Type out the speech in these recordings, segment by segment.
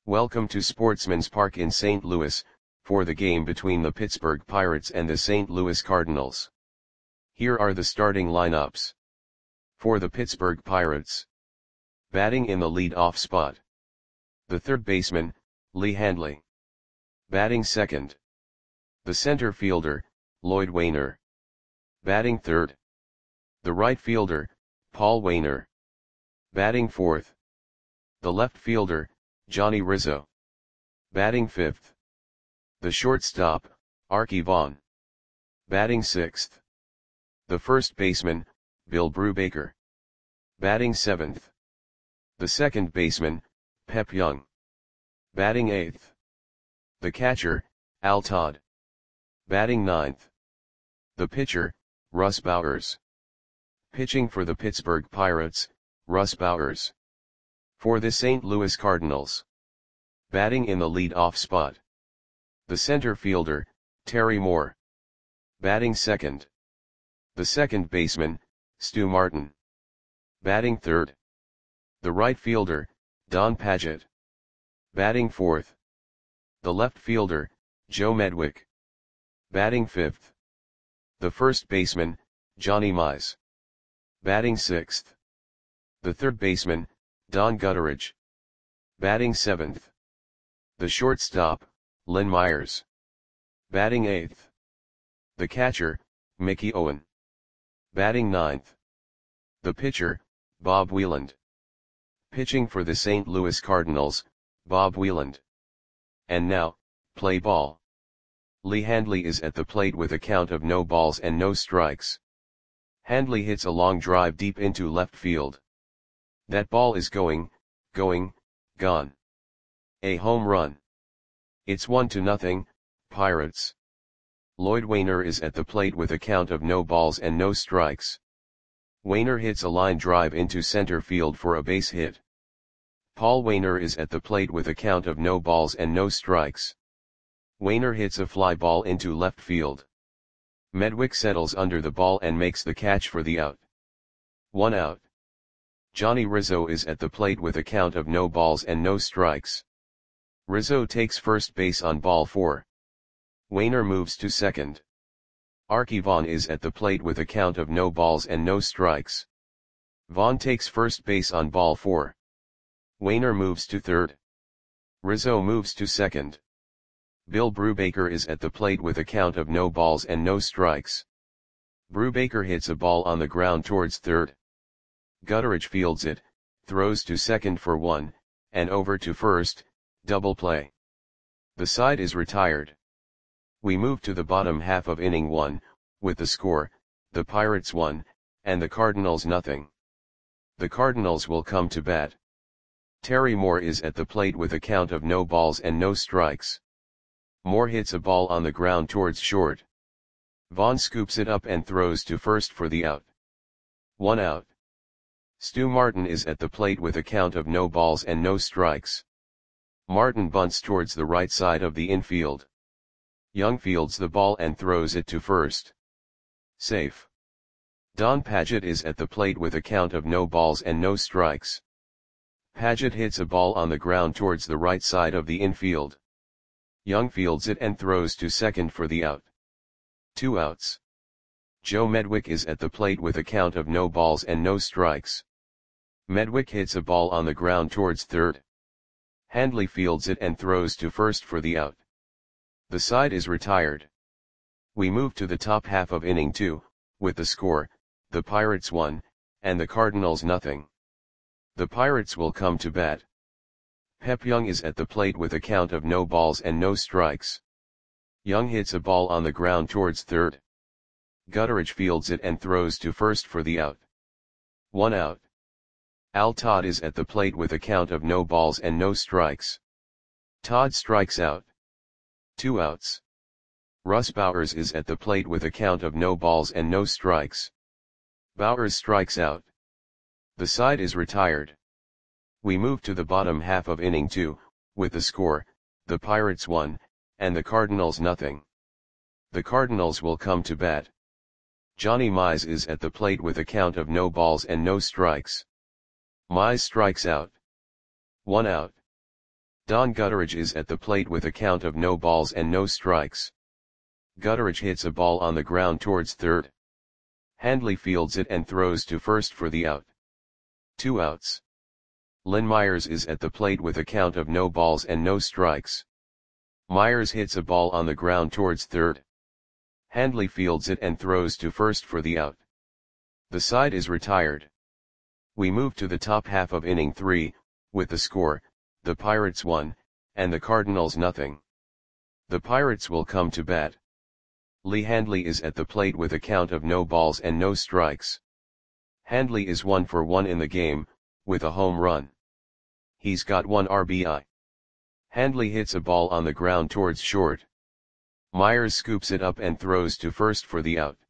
Welcome to Sportsman's Park in St. Louis, for the game between the Pittsburgh Pirates and the St. Louis Cardinals. Here are the starting lineups. For the Pittsburgh Pirates. Batting in the lead-off spot. The third baseman, Lee Handley. Batting second. The center fielder, Lloyd Waner. Batting third. The right fielder, Paul Waner. Batting fourth. The left fielder, Johnny Rizzo. Batting fifth. The shortstop, Arky Vaughan. Batting sixth. The first baseman, Bill Brubaker. Batting seventh. The second baseman, Pep Young. Batting eighth. The catcher, Al Todd. Batting ninth. The pitcher, Russ Bowers. Pitching for the Pittsburgh Pirates, Russ Bowers. For the St. Louis Cardinals. Batting in the lead-off spot. The center fielder, Terry Moore. Batting second. The second baseman, Stu Martin. Batting third. The right fielder, Don Padgett. Batting fourth. The left fielder, Joe Medwick. Batting fifth. The first baseman, Johnny Mize. Batting sixth. The third baseman, Don Gutteridge. Batting seventh. The shortstop, Len Myers. Batting eighth. The catcher, Mickey Owen. Batting ninth. The pitcher, Bob Wieland. Pitching for the St. Louis Cardinals, Bob Wieland. And now, play ball. Lee Handley is at the plate with a count of no balls and no strikes. Handley hits a long drive deep into left field. That ball is gone. A home run. It's 1-0, Pirates. Lloyd Waner is at the plate with a count of no balls and no strikes. Waner hits a line drive into center field for a base hit. Paul Waner is at the plate with a count of no balls and no strikes. Waner hits a fly ball into left field. Medwick settles under the ball and makes the catch for the out. 1 out. Johnny Rizzo is at the plate with a count of no balls and no strikes. Rizzo takes first base on ball 4. Waner moves to second. Arky Vaughan is at the plate with a count of no balls and no strikes. Vaughan takes first base on ball 4. Waner moves to third. Rizzo moves to second. Bill Brubaker is at the plate with a count of no balls and no strikes. Brubaker hits a ball on the ground towards third. Gutteridge fields it, throws to second for 1, and over to first, double play. The side is retired. We move to the bottom half of inning 1, with the score, the Pirates 1, and the Cardinals nothing. The Cardinals will come to bat. Terry Moore is at the plate with a count of no balls and no strikes. Moore hits a ball on the ground towards short. Vaughan scoops it up and throws to first for the out. 1 out. Stu Martin is at the plate with a count of no balls and no strikes. Martin bunts towards the right side of the infield. Young fields the ball and throws it to first. Safe. Don Padgett is at the plate with a count of no balls and no strikes. Padgett hits a ball on the ground towards the right side of the infield. Young fields it and throws to second for the out. 2 outs. Joe Medwick is at the plate with a count of no balls and no strikes. Medwick hits a ball on the ground towards third. Handley fields it and throws to first for the out. The side is retired. We move to the top half of inning 2, with the score, the Pirates 1, and the Cardinals nothing. The Pirates will come to bat. Pep Young is at the plate with a count of no balls and no strikes. Young hits a ball on the ground towards third. Gutteridge fields it and throws to first for the out. 1 out. Al Todd is at the plate with a count of no balls and no strikes. Todd strikes out. 2 outs. Russ Bowers is at the plate with a count of no balls and no strikes. Bowers strikes out. The side is retired. We move to the bottom half of inning 2, with the score, the Pirates 1, and the Cardinals nothing. The Cardinals will come to bat. Johnny Mize is at the plate with a count of no balls and no strikes. Mize strikes out. 1 out. Don Gutteridge is at the plate with a count of no balls and no strikes. Gutteridge hits a ball on the ground towards third. Handley fields it and throws to first for the out. 2 outs. Lynn Myers is at the plate with a count of no balls and no strikes. Myers hits a ball on the ground towards third. Handley fields it and throws to first for the out. The side is retired. We move to the top half of inning 3, with the score, the Pirates 1, and the Cardinals nothing. The Pirates will come to bat. Lee Handley is at the plate with a count of no balls and no strikes. Handley is 1 for 1 in the game, with a home run. He's got 1 RBI. Handley hits a ball on the ground towards short. Myers scoops it up and throws to first for the out.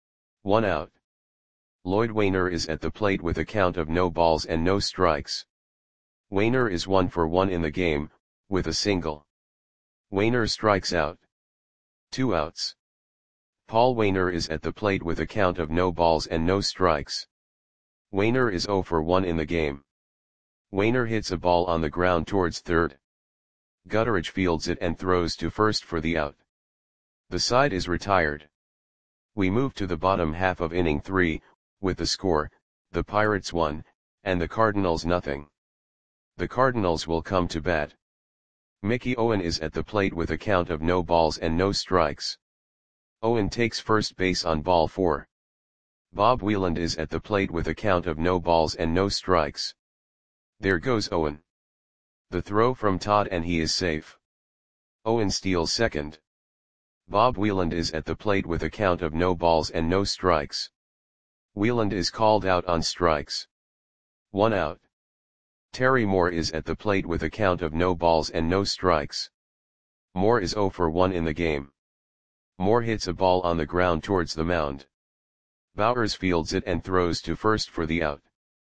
1 out. Lloyd Wainer is at the plate with a count of no balls and no strikes. Wainer is 1 for 1 in the game, with a single. Wainer strikes out. 2 outs. Paul Wainer is at the plate with a count of no balls and no strikes. Wainer is 0 for 1 in the game. Wainer hits a ball on the ground towards third. Gutteridge fields it and throws to first for the out. The side is retired. We move to the bottom half of inning 3, with the score, the Pirates 1, and the Cardinals nothing. The Cardinals will come to bat. Mickey Owen is at the plate with a count of no balls and no strikes. Owen takes first base on ball 4. Bob Wieland is at the plate with a count of no balls and no strikes. There goes Owen. The throw from Todd and he is safe. Owen steals second. Bob Wieland is at the plate with a count of no balls and no strikes. Wieland is called out on strikes. 1 out. Terry Moore is at the plate with a count of no balls and no strikes. Moore is 0 for 1 in the game. Moore hits a ball on the ground towards the mound. Bowers fields it and throws to first for the out.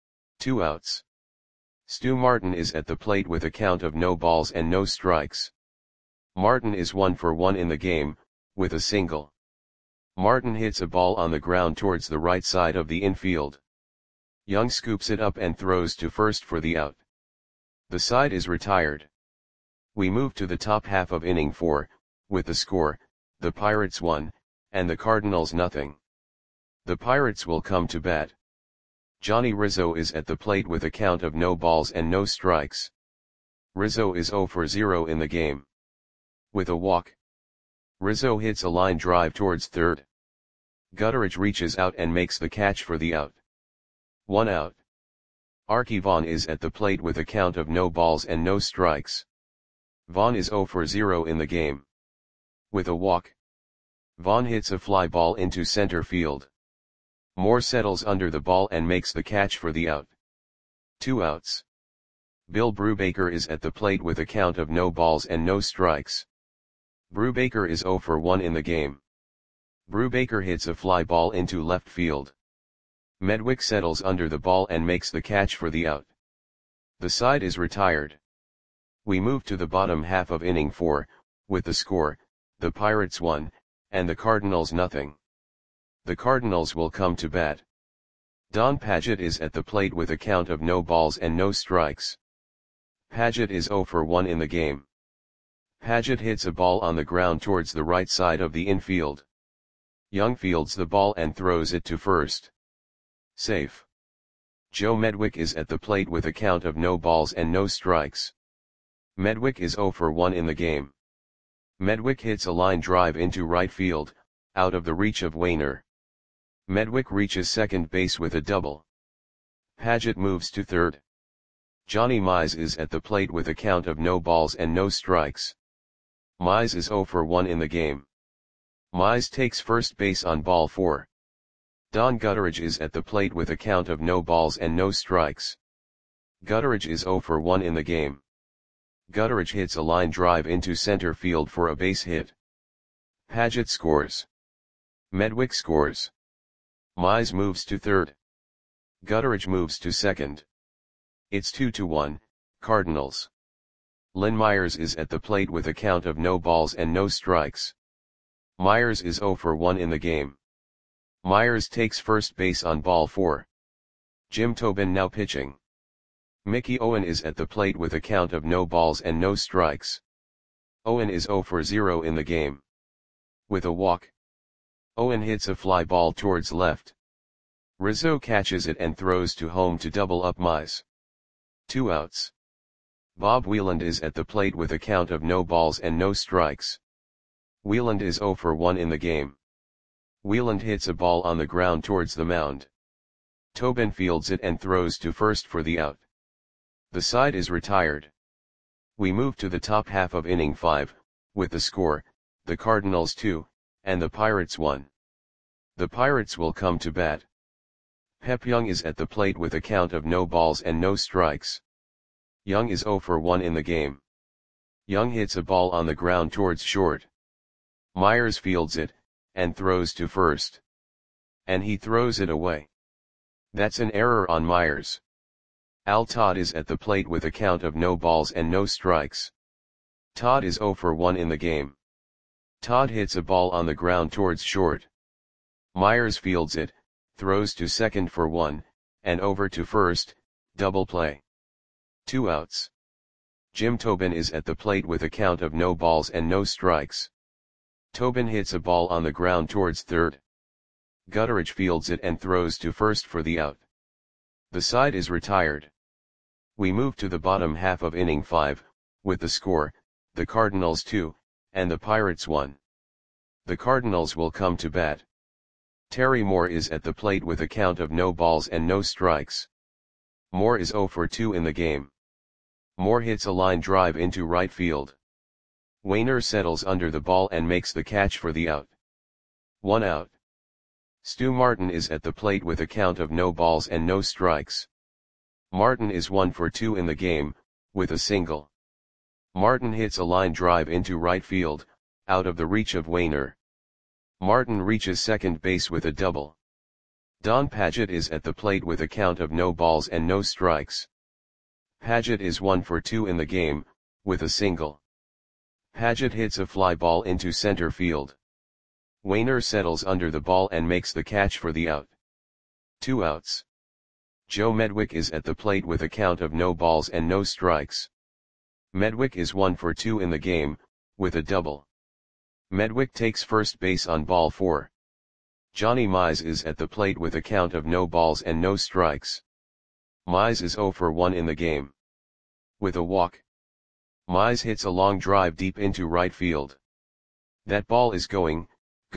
2 outs. Stu Martin is at the plate with a count of no balls and no strikes. Martin is 1 for 1 in the game, with a single. Martin hits a ball on the ground towards the right side of the infield. Young scoops it up and throws to first for the out. The side is retired. We move to the top half of inning 4, with the score, the Pirates 1, and the Cardinals nothing. The Pirates will come to bat. Johnny Rizzo is at the plate with a count of no balls and no strikes. Rizzo is 0 for 0 in the game. With a walk. Rizzo hits a line drive towards third. Gutteridge reaches out and makes the catch for the out. 1 out. Archie Vaughn is at the plate with a count of no balls and no strikes. Vaughn is 0 for 0 in the game. With a walk. Vaughn hits a fly ball into center field. Moore settles under the ball and makes the catch for the out. 2 outs. Bill Brubaker is at the plate with a count of no balls and no strikes. Brubaker is 0 for 1 in the game. Brubaker hits a fly ball into left field. Medwick settles under the ball and makes the catch for the out. The side is retired. We move to the bottom half of inning 4, with the score, the Pirates 1, and the Cardinals nothing. The Cardinals will come to bat. Don Padgett is at the plate with a count of no balls and no strikes. Padgett is 0 for 1 in the game. Padgett hits a ball on the ground towards the right side of the infield. Young fields the ball and throws it to first. Safe. Joe Medwick is at the plate with a count of no balls and no strikes. Medwick is 0 for 1 in the game. Medwick hits a line drive into right field, out of the reach of Wainer. Medwick reaches second base with a double. Padgett moves to third. Johnny Mize is at the plate with a count of no balls and no strikes. Mize is 0 for 1 in the game. Mize takes first base on ball 4. Don Gutteridge is at the plate with a count of no balls and no strikes. Gutteridge is 0 for 1 in the game. Gutteridge hits a line drive into center field for a base hit. Padgett scores. Medwick scores. Mize moves to third. Gutteridge moves to second. It's 2-1, Cardinals. Lynn Myers is at the plate with a count of no balls and no strikes. Myers is 0 for 1 in the game. Myers takes first base on ball 4. Jim Tobin now pitching. Mickey Owen is at the plate with a count of no balls and no strikes. Owen is 0 for 0 in the game. With a walk, Owen hits a fly ball towards left. Rizzo catches it and throws to home to double up Mize. 2 outs. Bob Wieland is at the plate with a count of no balls and no strikes. Wieland is 0 for 1 in the game. Wieland hits a ball on the ground towards the mound. Tobin fields it and throws to first for the out. The side is retired. We move to the top half of inning 5, with the score, the Cardinals 2, and the Pirates 1. The Pirates will come to bat. Pep Young is at the plate with a count of no balls and no strikes. Young is 0 for 1 in the game. Young hits a ball on the ground towards short. Myers fields it, and throws to first. And he throws it away. That's an error on Myers. Al Todd is at the plate with a count of no balls and no strikes. Todd is 0 for 1 in the game. Todd hits a ball on the ground towards short. Myers fields it, throws to second for 1, and over to first, double play. 2 outs. Jim Tobin is at the plate with a count of no balls and no strikes. Tobin hits a ball on the ground towards third. Gutteridge fields it and throws to first for the out. The side is retired. We move to the bottom half of inning 5, with the score, the Cardinals 2, and the Pirates 1. The Cardinals will come to bat. Terry Moore is at the plate with a count of no balls and no strikes. Moore is 0 for 2 in the game. Moore hits a line drive into right field. Wainer settles under the ball and makes the catch for the out. 1 out. Stu Martin is at the plate with a count of no balls and no strikes. Martin is 1 for 2 in the game, with a single. Martin hits a line drive into right field, out of the reach of Wainer. Martin reaches second base with a double. Don Padgett is at the plate with a count of no balls and no strikes. Padgett is 1 for 2 in the game, with a single. Padgett hits a fly ball into center field. Wainer settles under the ball and makes the catch for the out. 2 outs. Joe Medwick is at the plate with a count of no balls and no strikes. Medwick is 1 for 2 in the game, with a double. Medwick takes first base on ball 4. Johnny Mize is at the plate with a count of no balls and no strikes. Mize is 0 for 1 in the game. With a walk, Mize hits a long drive deep into right field. That ball is gone.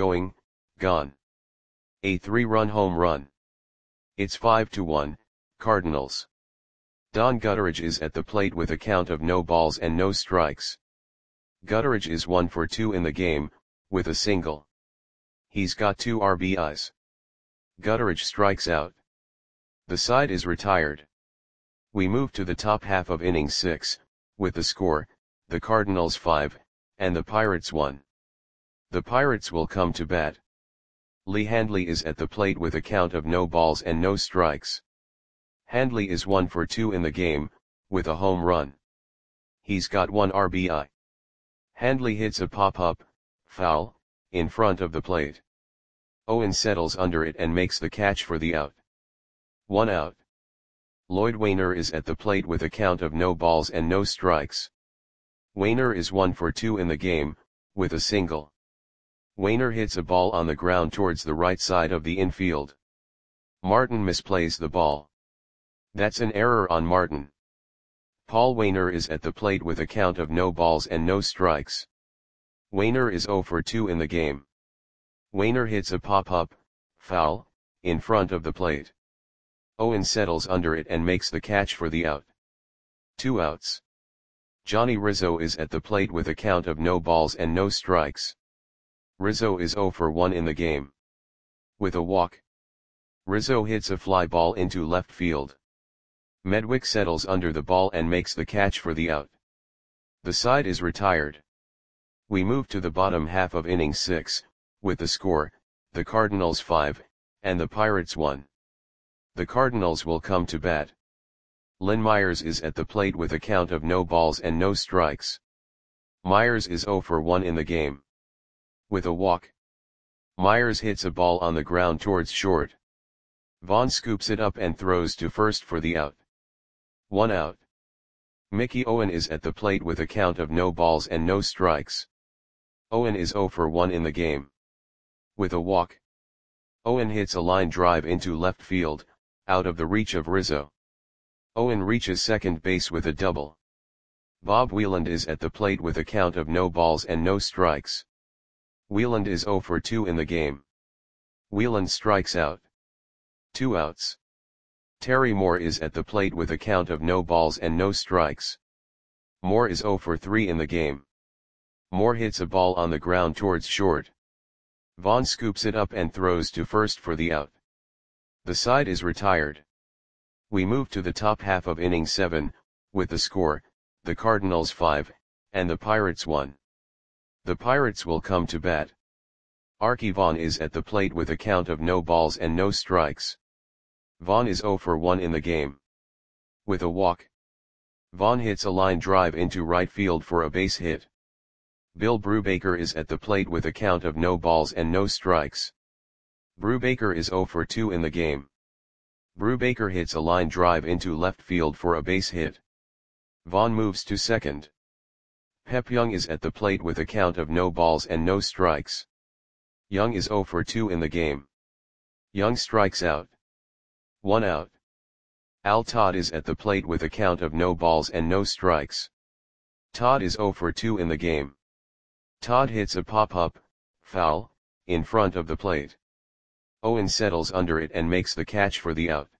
A 3-run home run. It's 5-1, Cardinals. Don Gutteridge is at the plate with a count of no balls and no strikes. Gutteridge is 1 for 2 in the game, with a single. He's got 2 RBIs. Gutteridge strikes out. The side is retired. We move to the top half of inning 6, with the score, the Cardinals 5, and the Pirates 1. The Pirates will come to bat. Lee Handley is at the plate with a count of no balls and no strikes. Handley is 1 for 2 in the game, with a home run. He's got 1 RBI. Handley hits a pop-up, foul, in front of the plate. Owen settles under it and makes the catch for the out. 1 out. Lloyd Wainer is at the plate with a count of no balls and no strikes. Wainer is 1 for 2 in the game, with a single. Wainer hits a ball on the ground towards the right side of the infield. Martin misplays the ball. That's an error on Martin. Paul Wainer is at the plate with a count of no balls and no strikes. Wainer is 0 for 2 in the game. Wainer hits a pop-up, foul, in front of the plate. Owen settles under it and makes the catch for the out. 2 outs. Johnny Rizzo is at the plate with a count of no balls and no strikes. Rizzo is 0 for 1 in the game. With a walk, Rizzo hits a fly ball into left field. Medwick settles under the ball and makes the catch for the out. The side is retired. We move to the bottom half of inning 6, with the score, the Cardinals 5, and the Pirates 1. The Cardinals will come to bat. Lynn Myers is at the plate with a count of no balls and no strikes. Myers is 0 for 1 in the game. With a walk, Myers hits a ball on the ground towards short. Vaughn scoops it up and throws to first for the out. 1 out. Mickey Owen is at the plate with a count of no balls and no strikes. Owen is 0 for 1 in the game. With a walk. Owen hits a line drive into left field, out of the reach of Rizzo. Owen reaches second base with a double. Bob Wieland is at the plate with a count of no balls and no strikes. Wieland is 0 for 2 in the game. Wieland strikes out. 2 outs. Terry Moore is at the plate with a count of no balls and no strikes. Moore is 0 for 3 in the game. Moore hits a ball on the ground towards short. Vaughn scoops it up and throws to first for the out. The side is retired. We move to the top half of inning 7, with the score, the Cardinals 5, and the Pirates 1. The Pirates will come to bat. Archie Vaughn is at the plate with a count of no balls and no strikes. Vaughn is 0 for 1 in the game. With a walk. Vaughn hits a line drive into right field for a base hit. Bill Brubaker is at the plate with a count of no balls and no strikes. Brubaker is 0 for 2 in the game. Brubaker hits a line drive into left field for a base hit. Vaughn moves to second. Pep Young is at the plate with a count of no balls and no strikes. Young is 0 for 2 in the game. Young strikes out. 1 out. Al Todd is at the plate with a count of no balls and no strikes. Todd is 0 for 2 in the game. Todd hits a pop-up, foul, in front of the plate. Owen settles under it and makes the catch for the out.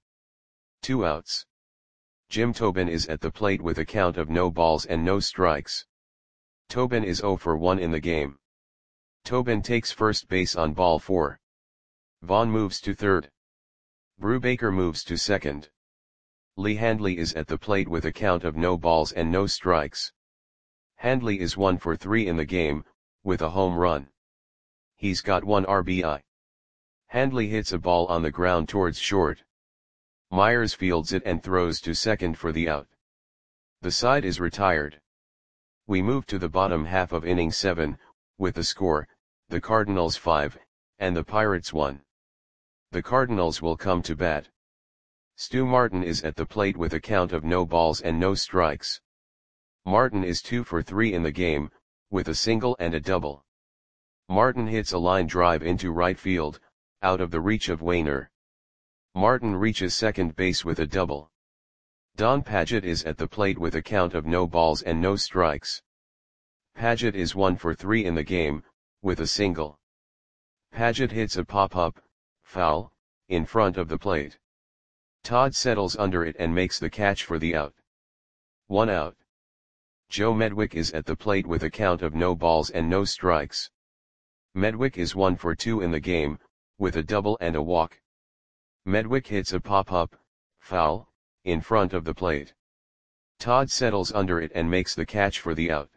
2 outs. Jim Tobin is at the plate with a count of no balls and no strikes. Tobin is 0 for 1 in the game. Tobin takes first base on ball 4. Vaughn moves to third. Brubaker moves to second. Lee Handley is at the plate with a count of no balls and no strikes. Handley is 1 for 3 in the game, with a home run. He's got 1 RBI. Handley hits a ball on the ground towards short. Myers fields it and throws to second for the out. The side is retired. We move to the bottom half of inning 7, with the score, the Cardinals 5, and the Pirates 1. The Cardinals will come to bat. Stu Martin is at the plate with a count of no balls and no strikes. Martin is 2 for 3 in the game, with a single and a double. Martin hits a line drive into right field, out of the reach of Wainer. Martin reaches second base with a double. Don Padgett is at the plate with a count of no balls and no strikes. Padgett is 1 for 3 in the game, with a single. Padgett hits a pop-up, foul, in front of the plate. Todd settles under it and makes the catch for the out. 1 out. Joe Medwick is at the plate with a count of no balls and no strikes. Medwick is 1 for 2 in the game, with a double and a walk. Medwick hits a pop-up, foul, in front of the plate. Todd settles under it and makes the catch for the out.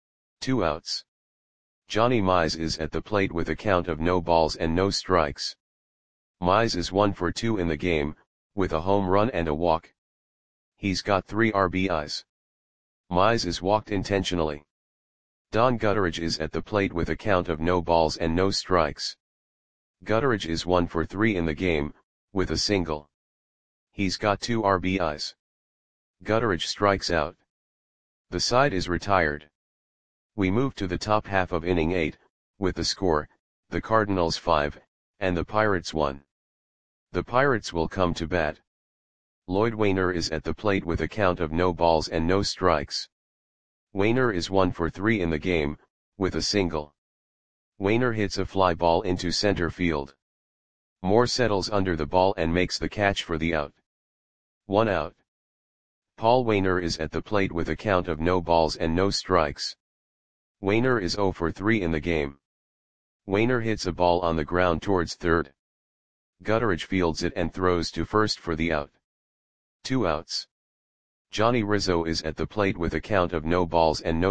2 outs. Johnny Mize is at the plate with a count of no balls and no strikes. Mize is 1 for 2 in the game, with a home run and a walk. He's got 3 RBIs. Mize is walked intentionally. Don Gutteridge is at the plate with a count of no balls and no strikes. Gutteridge is 1 for 3 in the game, with a single. He's got 2 RBIs. Gutteridge strikes out. The side is retired. We move to the top half of inning 8, with the score, the Cardinals 5, and the Pirates 1. The Pirates will come to bat. Lloyd Wainer is at the plate with a count of no balls and no strikes. Wainer is 1 for 3 in the game, with a single. Wainer hits a fly ball into center field. Moore settles under the ball and makes the catch for the out. 1 out. Paul Wainer is at the plate with a count of no balls and no strikes. Wainer is 0 for 3 in the game. Wainer hits a ball on the ground towards third. Gutteridge fields it and throws to first for the out. 2 outs. Johnny Rizzo is at the plate with a count of no balls and no strikes. Rizzo is 0 for 2 in the game. With a walk. Rizzo strikes out. 3 outs. Johnny Rizzo is at the plate with a count of no balls and no strikes. Rizzo is 0 for 2 in the game. With a count of no balls and no strikes. Rizzo is 0 for 2 in the game. 2 outs. Johnny Rizzo is at the plate with a count of no balls and no strikes.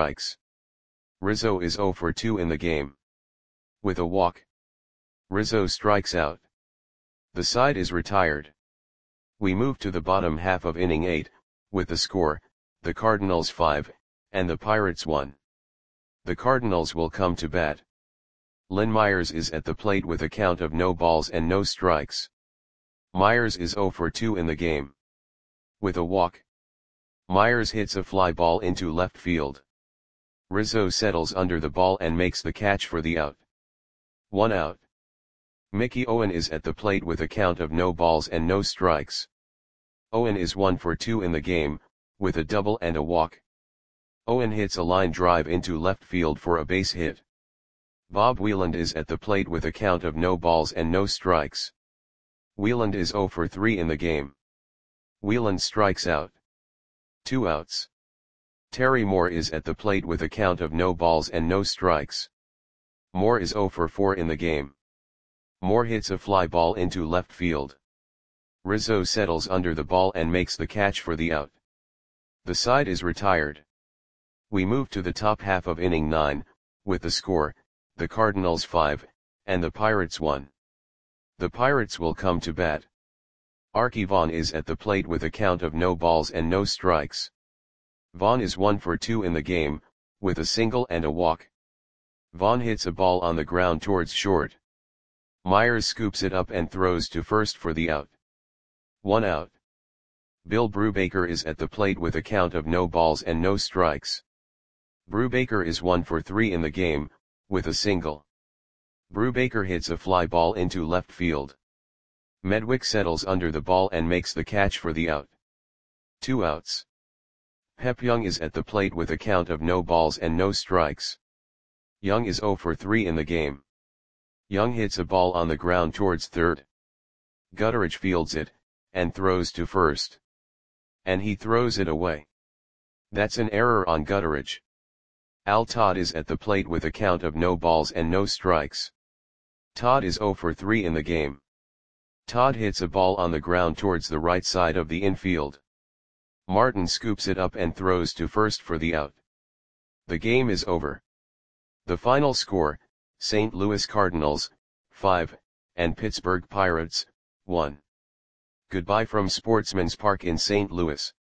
Rizzo is 0 for 2 in the game. With a walk. Rizzo strikes out. The side is retired. We move to the bottom half of inning 8, with the score, the Cardinals 5, and the Pirates 1. The Cardinals will come to bat. Lynn Myers is at the plate with a count of no balls and no strikes. Myers is 0 for 2 in the game. With a walk. Myers hits a fly ball into left field. Rizzo settles under the ball and makes the catch for the out. 1 out. Mickey Owen is at the plate with a count of no balls and no strikes. Owen is 1 for 2 in the game, with a double and a walk. Owen hits a line drive into left field for a base hit. Bob Wieland is at the plate with a count of no balls and no strikes. Wieland is 0 for 3 in the game. Wieland strikes out. 2 outs. Terry Moore is at the plate with a count of no balls and no strikes. Moore is 0 for 4 in the game. Moore hits a fly ball into left field. Rizzo settles under the ball and makes the catch for the out. The side is retired. We move to the top half of inning 9, with the score, the Cardinals 5, and the Pirates 1. The Pirates will come to bat. Arky Vaughan is at the plate with a count of no balls and no strikes. Vaughan is 1 for 2 in the game, with a single and a walk. Vaughan hits a ball on the ground towards short. Myers scoops it up and throws to first for the out. 1 out. Bill Brubaker is at the plate with a count of no balls and no strikes. Brubaker is 1 for 3 in the game, with a single. Brubaker hits a fly ball into left field. Medwick settles under the ball and makes the catch for the out. 2 outs. Pep Young is at the plate with a count of no balls and no strikes. Young is 0 for 3 in the game. Young hits a ball on the ground towards third. Gutteridge fields it, and throws to first. And he throws it away. That's an error on Gutteridge. Al Todd is at the plate with a count of no balls and no strikes. Todd is 0 for 3 in the game. Todd hits a ball on the ground towards the right side of the infield. Martin scoops it up and throws to first for the out. The game is over. The final score, St. Louis Cardinals, 5, and Pittsburgh Pirates, 1. Goodbye from Sportsman's Park in St. Louis.